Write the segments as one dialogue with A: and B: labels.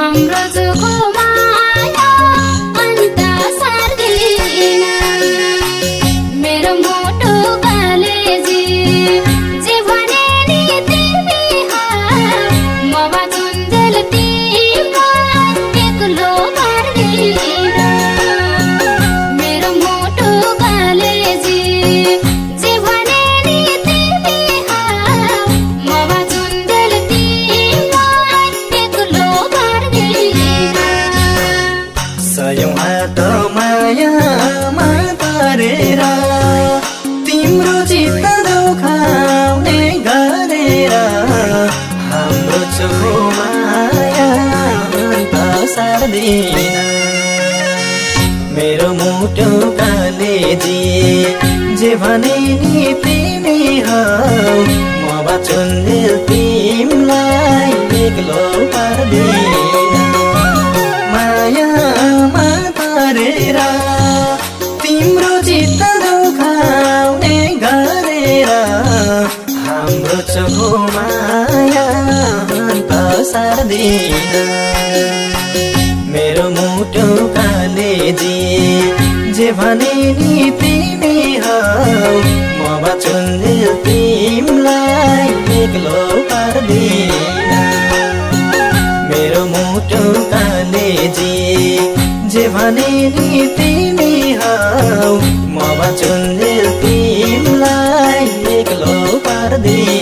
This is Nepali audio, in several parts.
A: हाम्रो जोको माया अन्त सर्दिन मेरो मोटो कलेजी जे भने नि तिमी म बाँचुन्जेल तिमीलाई एक्लो पार्दिन मेरो मोटो कलेजी जे भने नि तिमी म बाँचुन्जेल तिमीलाई एक्लो पार्दिन
B: सयौं हात मायामा पारेर तिम्रो चित्त दुखाउने गरेर हाम्रो चोखो माया अन्त सर्दिन मेरो मुटु कलेजी जे भने नि तिमी हौ म बाँचुन्जेल तिमीलाई एक्लो पार्दिन मायामा पारेर तिम्रो चित्त दुखाउने गरेर हाम्रो चोखो माया अन्त सर्दिन मेरो मुटु कलेजी जे भने नि तिमी हौ म बाँचुन्जेल तिमीलाई एक्लो पार्दिन मेरो मुटु कलेजी जे भने नि तिमी हौ म बाँचुन्जेल तिमीलाई एक्लो पार्दिन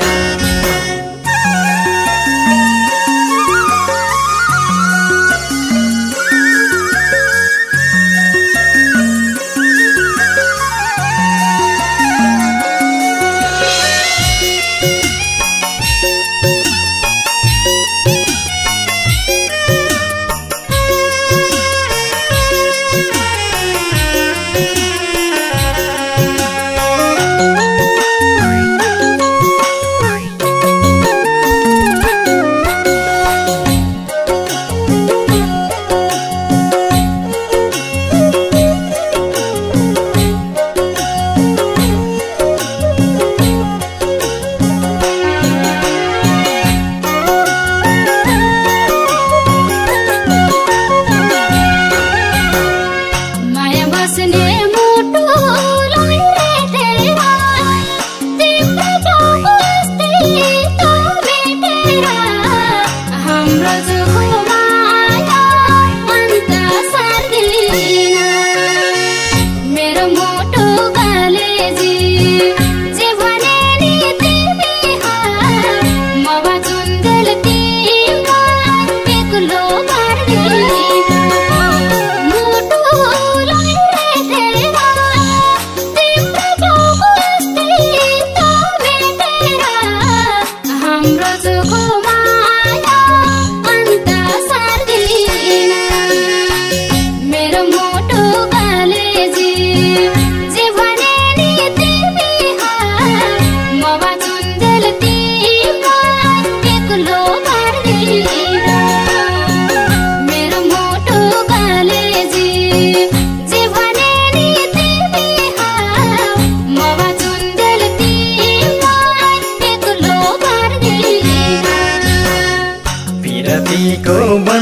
B: को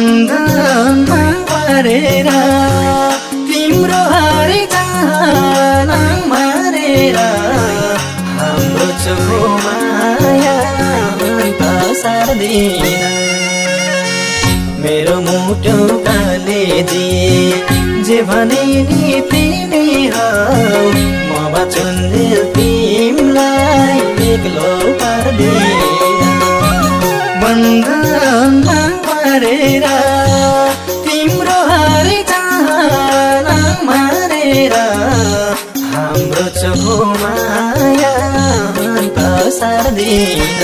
B: बन्धनमा परेर तिम्रो हरि चाहना मारेर हाम्रो चोखो माया अन्त सर्दिन मेरो मुटु कलेजी जे भने नि तिमी हौ म बाँचुन्जेल तिमीलाई एक्लो पार्दिन बन्धनमा परेर तिम्रो हरि चाहना मारेर हाम्रो चोखो माया अन्त सर्दिन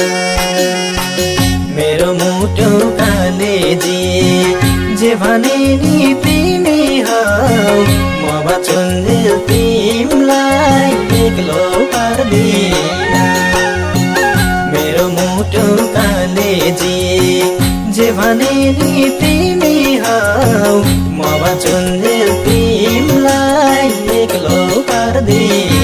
B: मेरो मुटु कलेजी जे भने नि तिमी हौ म बाँचुन्जेल तिमीलाई एक्लो पार्दिन मेरो मुटु कलेजी जे भने नि तिमी हौ म बाँचुन्जेल तिमीलाई एक्लो पार्दिन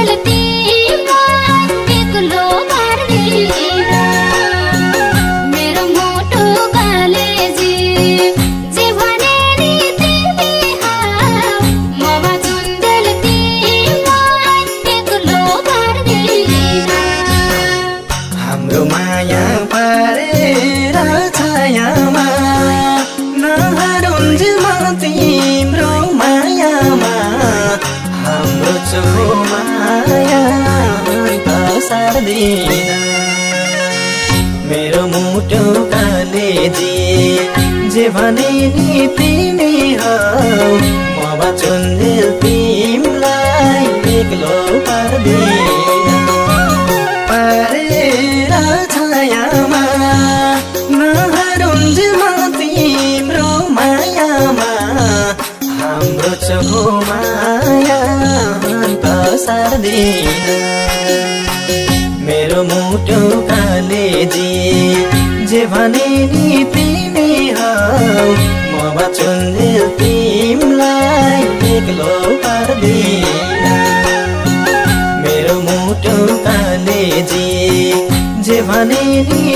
A: चुन्जेल तिमीलाई एक्लो पार्दिन मेरो मुटु कलेजी जे भने नि तिमी हौ ममा चुन्जेल तिमीलाई एक्लो पार्दिन
B: हाम्रो माया पारेर छायामा नहरुन्जेल म तिम्रो मायामा हाम्रो चोखो माया सार्दिन मेरो मुटु कलेजी जे भने नि तिमी हौ म चुन्जेल तिमीलाई एक्लो पार्दिन पारेर छायामा नहरुन्जेल म तिम्रो मायामा हाम्रो चोखो माया सार्दिन मेरो मुटु कलेजी जे भने नि तिमी हौ म चुन्जेल तिमीलाई एक्लो पार्दिन मेरो मुटु कलेजी जे भने नि